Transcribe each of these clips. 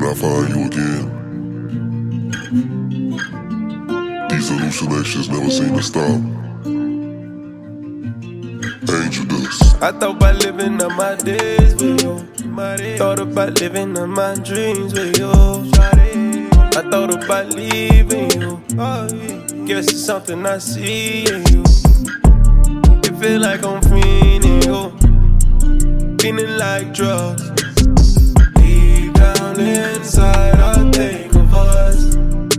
I find you again. These hallucinations never seem to stop. Angel dust. I thought about living out my days with you. Thought about living out my dreams with you. I thought about leaving you. Guess it's something I see in you. It feel like I'm feeling you, feeling like drugs. Deep down inside, I think of us.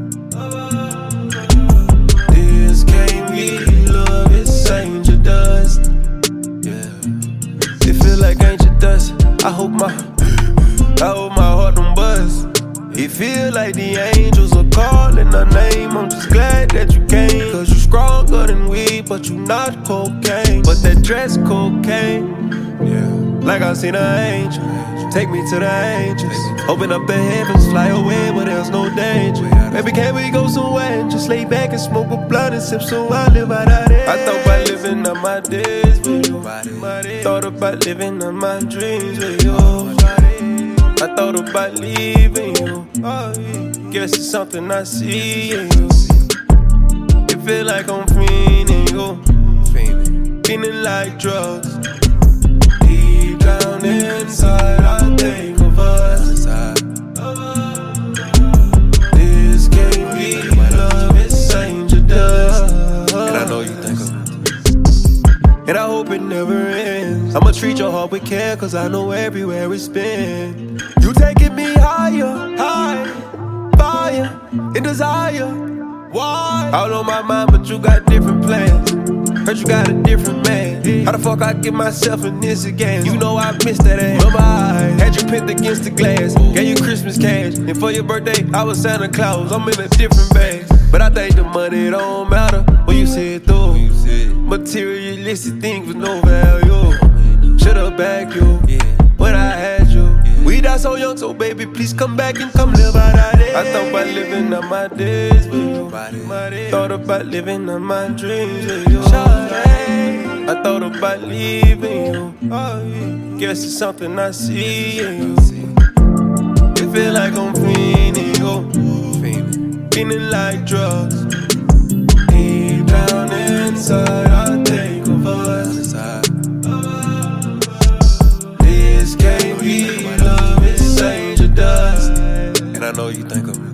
This can't be love, it's angel dust. Yeah, it feel like angel dust. I hope my heart don't bust. It feel like the angels are calling our name. I'm just glad that you came, cause you stronger than weed, but you not cocaine. But that dress cocaine, yeah. Like I seen an angel, take me to the angels. Open up the heavens, fly away where there's no danger. Baby, can we go somewhere and just lay back and smoke a blunt and sip some wine, live out of there. I thought about living out my days with you. Thought about living out my dreams with you. I thought about leaving you. Guess it's something I see in you. It feel like I'm feeling you, feeling like drugs. Deep down inside, I think of us. This can't be love, it's angel dust. And I know you think of it, and I hope it never ends. I'ma treat your heart with care, cause I know everywhere it's been. You taking me higher, fire, and desire. Why? All on my mind, but you got different plans. Heard you got a different man. How the fuck I get myself in this again? You know I missed that ass. Remember I had you pinned against the glass, gave you Christmas cash, and for your birthday I was Santa Claus. I'm in a different bag, but I think the money don't matter when you see it through. Materialistic things with no value. Should've backed you when I had you. We died so young, so baby, please come back and come live out our days. I thought about living out my days with you. Thought about living out my dreams with you. I thought about leaving you. Guess it's something I see in you. It feel like I'm feeling you, feeling like drugs. Deep down inside, I think of us. This can't be love, it's angel dust. And I know you think of me.